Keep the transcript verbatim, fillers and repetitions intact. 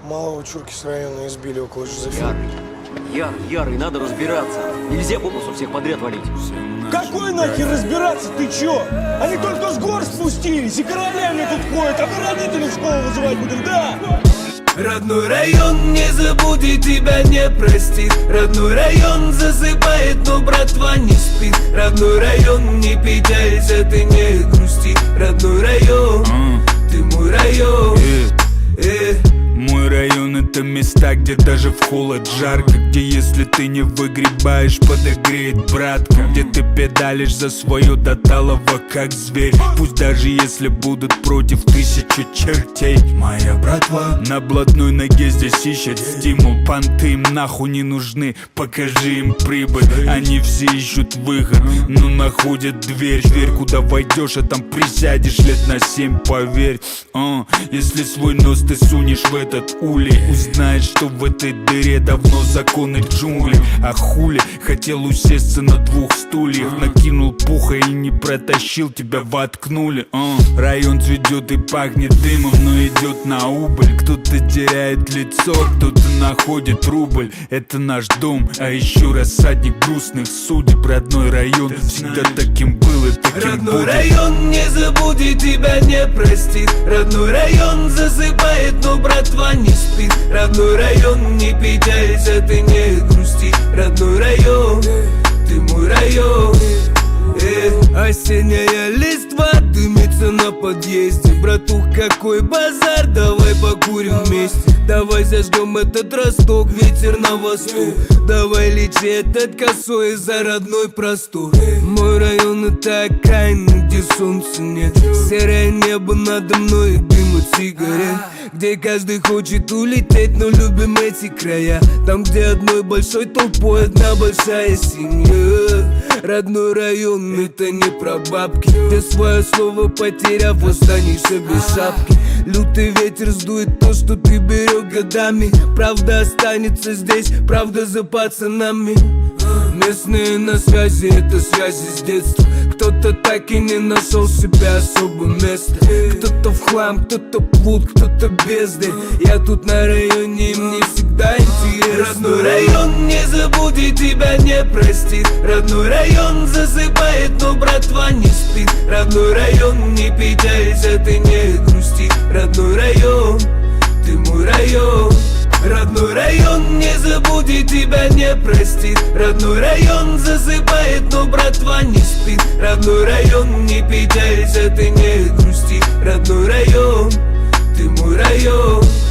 Малого чурки с района избили около Жозефины. Ярый, ярый, ярый, надо разбираться. Нельзя бонусу всех подряд валить. Какой нахер разбираться, ты чё? Они только с гор спустились, и королями тут ходят, а мы родителей в школу вызывать будем, да? Родной район не забудет, тебя не простит. Родной район засыпает, но братва не спит. Родной район, не печалься, ты не грусти. Родной район, ты мой район. э. Мой район — это места, где даже в холод жарко, где если ты не выгребаешь, подогреет братка, где ты педалишь за свое до талого, как зверь. Пусть даже если будут против тысячи чертей, моя братва на блатной ноге здесь ищет стимул. Понты им нахуй не нужны, покажи им прибыль. Они все ищут выход, но находят дверь. Дверь, куда войдешь, а там присядешь лет на семь, поверь. uh, Если свой нос ты сунешь в этот улей, узнаешь, что в этой дыре давно законы джунглей. А хули, хотел усесться на двух стульях, накинул пуха и не протащил, тебя воткнули. uh. Район цветет и пахнет дымом, но идет на убыль. Кто-то теряет лицо, кто-то находит рубль. Это наш дом, а еще рассадник грустных судеб. Родной район всегда таким был и таким Родной будет. район не забудет, тебя не простит. Родной район засыпает, но братва не спит. Родной район, не печалься, ты не грусти. Родной район, ты мой район. э. Осенняя листва дымится на подъезде. Братух, какой базар, давай покурим вместе. Давай зажгем этот росток, ветер на восток. Давай лечи этот косой за родной простор. Мой район — это окраина, где солнца нет. Серое небо надо мной и дым от сигарет. Где каждый хочет улететь, но любим эти края. Там, где одной большой толпой одна большая семья. Родной район — это не про бабки. Ты свое слово потеряв, останешься без шапки. Лютый ветер сдует то, что ты берег годами. Правда останется здесь, правда за пацанами. Местные на связи, это связи с детства. Кто-то так и не нашел себе особое место. Кто-то в хлам, кто-то плут, кто-то бездарь. Я тут на районе, и мне всегда интересно. Родной район не забудет, тебя не простит. Родной район засыпает, но братва не спит. Родной район, не печалься, ты не грусти. Родной район, ты мой район. Родной район не забудет, тебя не простит. Родной район засыпает, но братва не спит. Родной район, не печалься, ты не грусти. Родной район, ты мой район.